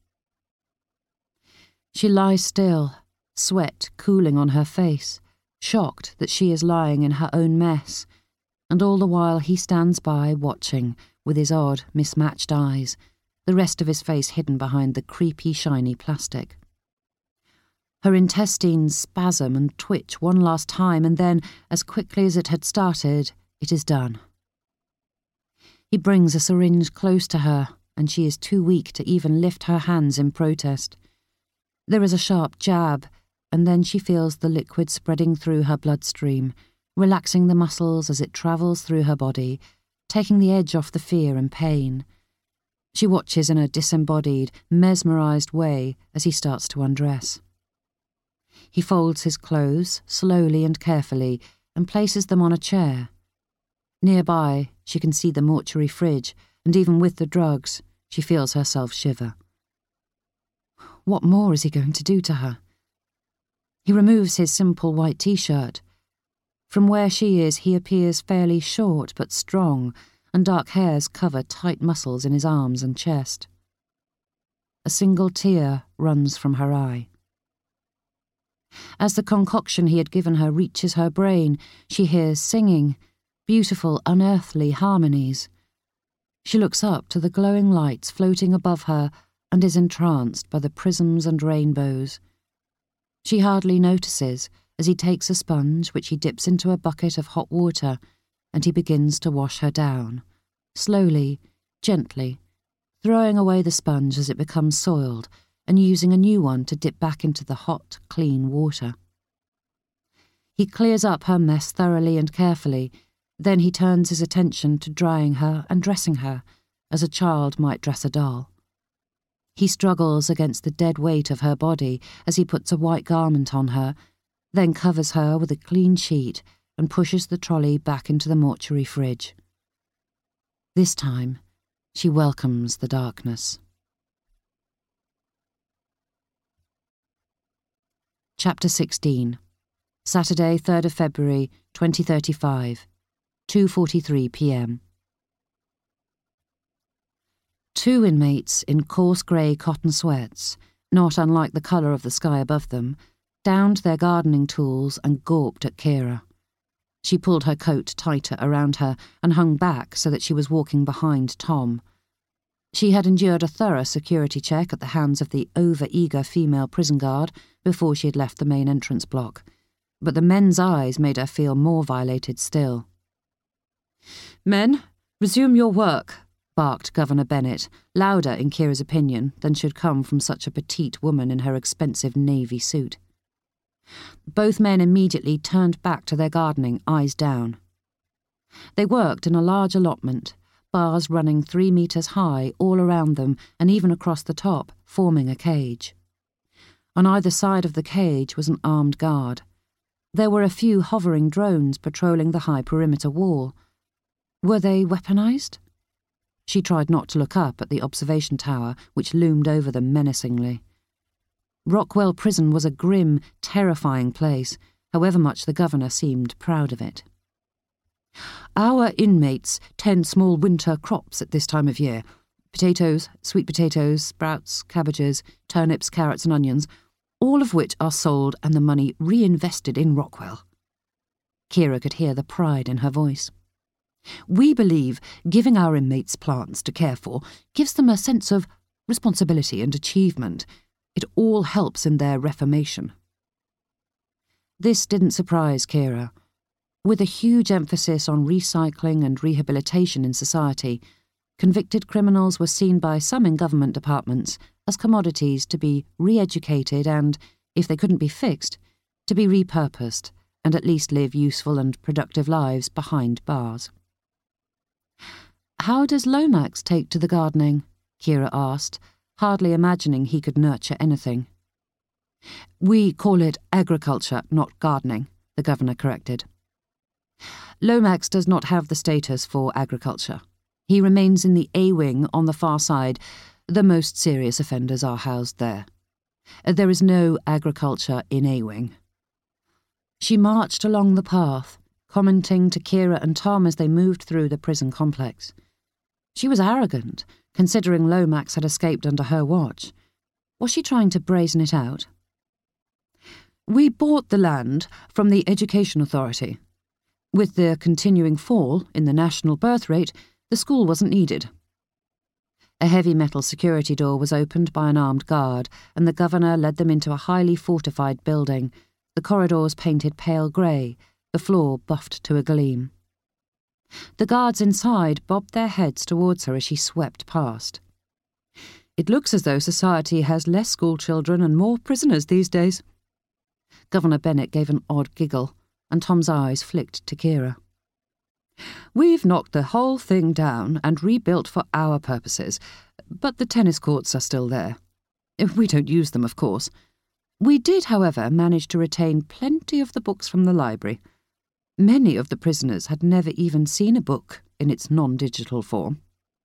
She lies still, sweat cooling on her face, shocked that she is lying in her own mess, and all the while he stands by watching, with his odd, mismatched eyes, the rest of his face hidden behind the creepy, shiny plastic. Her intestines spasm and twitch one last time, and then, as quickly as it had started, it is done. He brings a syringe close to her, and she is too weak to even lift her hands in protest. There is a sharp jab, and then she feels the liquid spreading through her bloodstream, relaxing the muscles as it travels through her body, taking the edge off the fear and pain. She watches in a disembodied, mesmerized way as he starts to undress. He folds his clothes, slowly and carefully, and places them on a chair. Nearby, she can see the mortuary fridge, and even with the drugs, she feels herself shiver. What more is he going to do to her? He removes his simple white t-shirt. From where she is, he appears fairly short but strong, and dark hairs cover tight muscles in his arms and chest. A single tear runs from her eye. As the concoction he had given her reaches her brain, she hears singing, beautiful, unearthly harmonies. She looks up to the glowing lights floating above her and is entranced by the prisms and rainbows. She hardly notices as he takes a sponge which he dips into a bucket of hot water, and he begins to wash her down, slowly, gently, throwing away the sponge as it becomes soiled and using a new one to dip back into the hot, clean water. He clears up her mess thoroughly and carefully, then he turns his attention to drying her and dressing her, as a child might dress a doll. He struggles against the dead weight of her body as he puts a white garment on her, then covers her with a clean sheet and pushes the trolley back into the mortuary fridge. This time, she welcomes the darkness. Chapter sixteen. Saturday, third of February, twenty thirty-five, two forty-three p m Two inmates in coarse grey cotton sweats, not unlike the colour of the sky above them, downed their gardening tools and gawped at Kira. She pulled her coat tighter around her and hung back so that she was walking behind Tom. She had endured a thorough security check at the hands of the over-eager female prison guard before she had left the main entrance block, but the men's eyes made her feel more violated still. "Men, resume your work," barked Governor Bennett, louder in Kira's opinion than should come from such a petite woman in her expensive navy suit. Both men immediately turned back to their gardening, eyes down. They worked in a large allotment, bars running three metres high all around them and even across the top, forming a cage. On either side of the cage was an armed guard. There were a few hovering drones patrolling the high perimeter wall. Were they weaponised? She tried not to look up at the observation tower, which loomed over them menacingly. Rockwell Prison was a grim, terrifying place, however much the governor seemed proud of it. Our inmates tend small winter crops at this time of year. Potatoes, sweet potatoes, sprouts, cabbages, turnips, carrots and onions, all of which are sold and the money reinvested in Rockwell. Kira could hear the pride in her voice. We believe giving our inmates plants to care for gives them a sense of responsibility and achievement. It all helps in their reformation. This didn't surprise Kira. With a huge emphasis on recycling and rehabilitation in society, convicted criminals were seen by some in government departments as commodities to be re-educated and, if they couldn't be fixed, to be repurposed and at least live useful and productive lives behind bars. How does Lomax take to the gardening? Kira asked, hardly imagining he could nurture anything. We call it agriculture, not gardening, the governor corrected. Lomax does not have the status for agriculture. He remains in the A-wing on the far side. The most serious offenders are housed there. There is no agriculture in A-wing. She marched along the path, commenting to Kira and Tom as they moved through the prison complex. She was arrogant, considering Lomax had escaped under her watch. Was she trying to brazen it out? We bought the land from the Education Authority. With the continuing fall in the national birth rate, the school wasn't needed. A heavy metal security door was opened by an armed guard, and the governor led them into a highly fortified building, the corridors painted pale grey, the floor buffed to a gleam. The guards inside bobbed their heads towards her as she swept past. It looks as though society has less schoolchildren and more prisoners these days. Governor Bennett gave an odd giggle, and Tom's eyes flicked to Kira. We've knocked the whole thing down and rebuilt for our purposes, but the tennis courts are still there. We don't use them, of course. We did, however, manage to retain plenty of the books from the library. Many of the prisoners had never even seen a book in its non-digital form.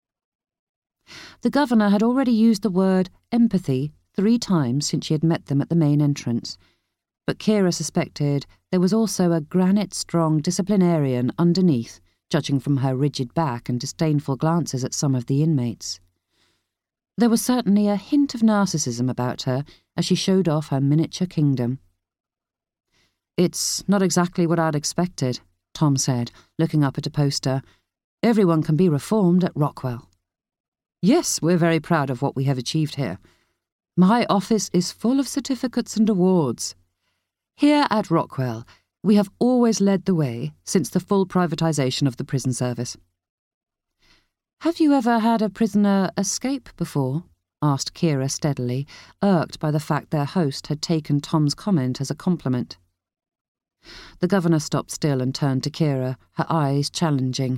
The governor had already used the word empathy three times since she had met them at the main entrance, but Kira suspected there was also a granite-strong disciplinarian underneath, judging from her rigid back and disdainful glances at some of the inmates. There was certainly a hint of narcissism about her as she showed off her miniature kingdom. It's not exactly what I'd expected, Tom said, looking up at a poster. Everyone can be reformed at Rockwell. Yes, we're very proud of what we have achieved here. My office is full of certificates and awards. Here at Rockwell, we have always led the way since the full privatisation of the prison service. Have you ever had a prisoner escape before? Asked Kira steadily, irked by the fact their host had taken Tom's comment as a compliment. The governor stopped still and turned to Kira, her eyes challenging.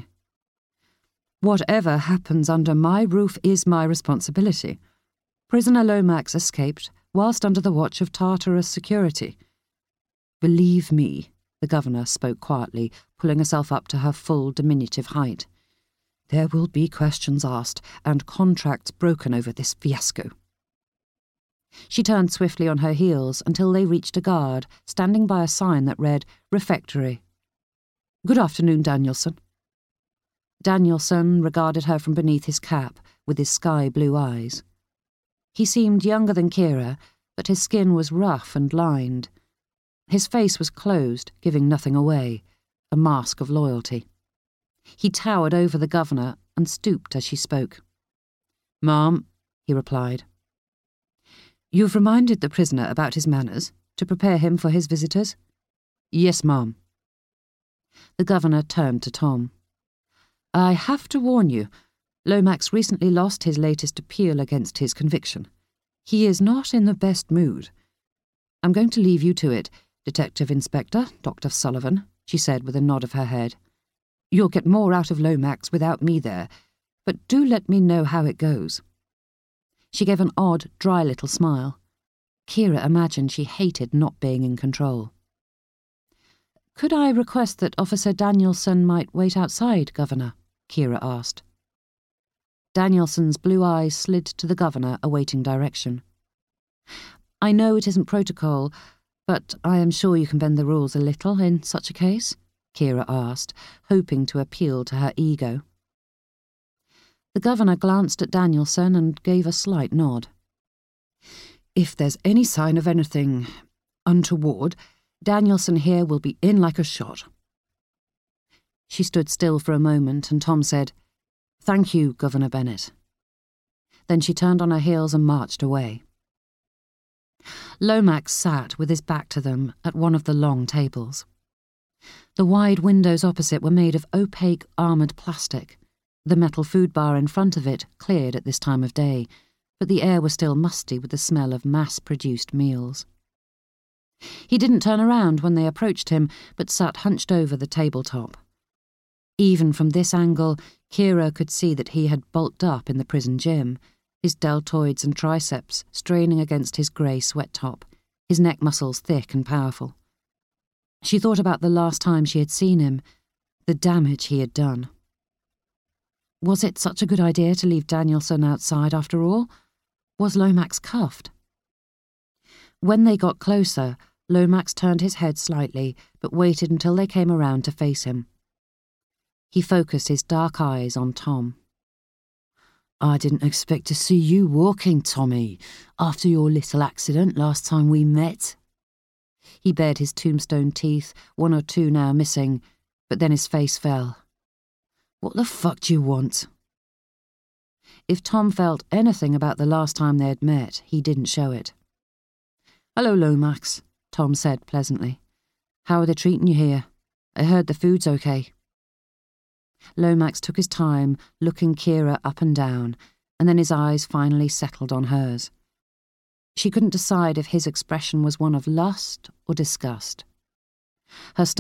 Whatever happens under my roof is my responsibility. Prisoner Lomax escaped whilst under the watch of Tartarus security. Believe me, the governor spoke quietly, pulling herself up to her full diminutive height. There will be questions asked and contracts broken over this fiasco. She turned swiftly on her heels until they reached a guard standing by a sign that read, Refectory. Good afternoon, Danielson. Danielson regarded her from beneath his cap with his sky-blue eyes. He seemed younger than Kira, but his skin was rough and lined. His face was closed, giving nothing away, a mask of loyalty. He towered over the governor and stooped as she spoke. Ma'am, he replied. You've reminded the prisoner about his manners, to prepare him for his visitors? Yes, ma'am. The governor turned to Tom. I have to warn you, Lomax recently lost his latest appeal against his conviction. He is not in the best mood. I'm going to leave you to it, Detective Inspector, Doctor Sullivan, she said with a nod of her head. You'll get more out of Lomax without me there, but do let me know how it goes." She gave an odd, dry little smile. Kira imagined she hated not being in control. "Could I request that Officer Danielson might wait outside, Governor?" Kira asked. Danielson's blue eyes slid to the Governor, awaiting direction. "I know it isn't protocol, but I am sure you can bend the rules a little in such a case," Kira asked, hoping to appeal to her ego. The Governor glanced at Danielson and gave a slight nod. "If there's any sign of anything untoward, Danielson here will be in like a shot." She stood still for a moment, and Tom said, "Thank you, Governor Bennett." Then she turned on her heels and marched away. Lomax sat with his back to them at one of the long tables. The wide windows opposite were made of opaque, armoured plastic. The metal food bar in front of it cleared at this time of day, but the air was still musty with the smell of mass-produced meals. He didn't turn around when they approached him, but sat hunched over the tabletop. Even from this angle, Kira could see that he had bulked up in the prison gym, his deltoids and triceps straining against his grey sweat top, his neck muscles thick and powerful. She thought about the last time she had seen him, the damage he had done. Was it such a good idea to leave Danielson outside after all? Was Lomax cuffed? When they got closer, Lomax turned his head slightly, but waited until they came around to face him. He focused his dark eyes on Tom. "I didn't expect to see you walking, Tommy, after your little accident last time we met." He bared his tombstone teeth, one or two now missing, but then his face fell. "What the fuck do you want?" If Tom felt anything about the last time they had met, he didn't show it. "Hello, Lomax," Tom said pleasantly. "How are they treating you here? I heard the food's okay." Lomax took his time, looking Kira up and down, and then his eyes finally settled on hers. She couldn't decide if his expression was one of lust or disgust. Her